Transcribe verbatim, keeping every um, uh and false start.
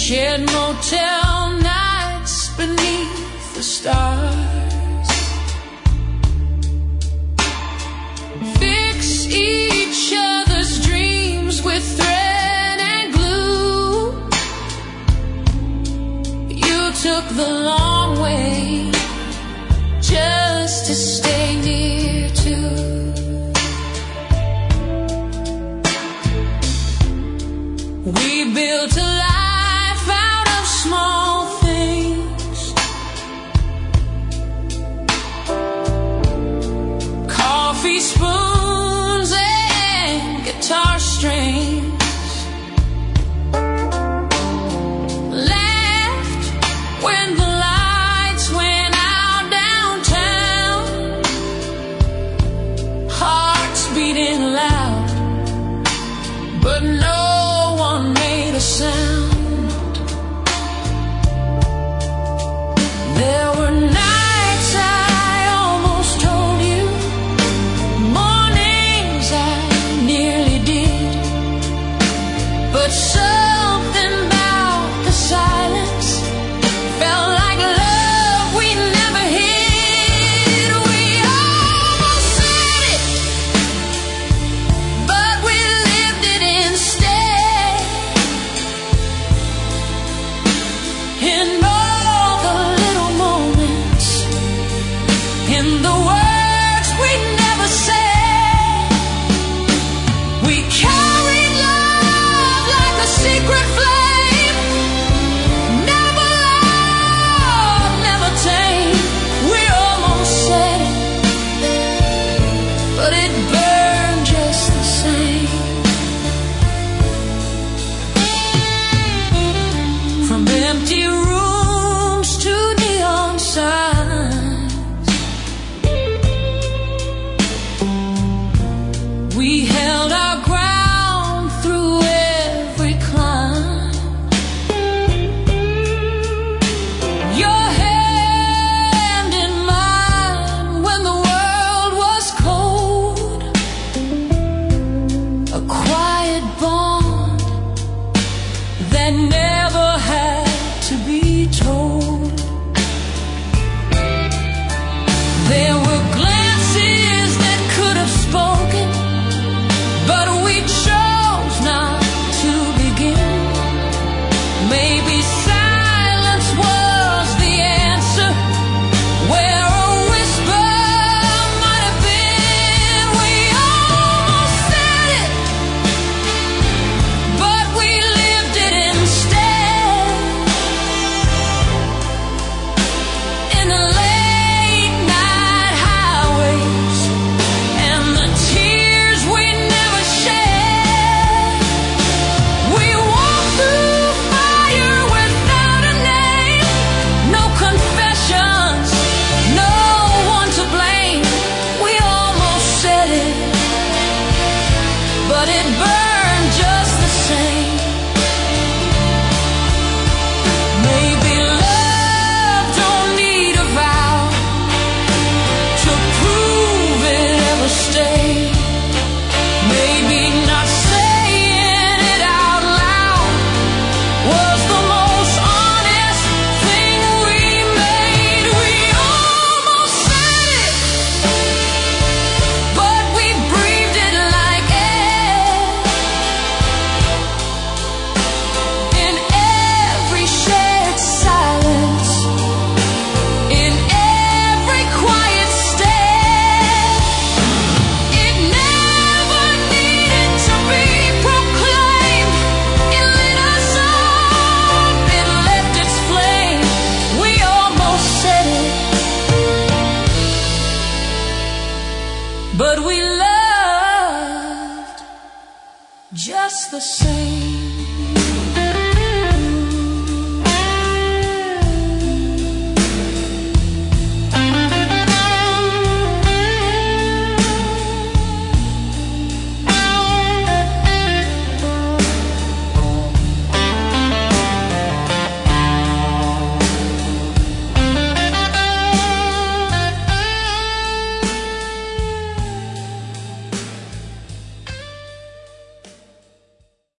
shared motel nights beneath the stars. Fix each other's dreams with thread and glue. You took the long way just to stay near to. We built a life out of small things. Coffee spoons and guitar strings. Laughed when the lights went out downtown. Hearts beating loud, but no sound. There were nights I almost told you, mornings I nearly did, but something about the silence felt like love we never hid. We almost said it, but we lived it instead. In all the little moments, in the words we never said, we carried love like a secret flame, never loud, never tame. We almost said it, but it burned just the same. From empty rooms to neon signs, we held our ground through every climb. Your hand in mine when the world was cold, a quiet bond that never had to be told. There were glances that could have spoken, but we chose not to begin. Maybe silence was the answer, where a whisper might have been. We almost said it, but we lived it instead. In the late night highways and the tears we never shed, we walked through fire without a name. No confessions, no one to blame. We almost said it, but it burned just the same. Maybe love don't need a vow to prove it ever stayed. Maybe not saying it out loud was the most honest thing we made. We almost said it, but we breathed it like air. In every shared silence, in every quiet stare, it never needed to be proclaimed. It lit us up, it left its flame. We almost said it, but we loved just the same.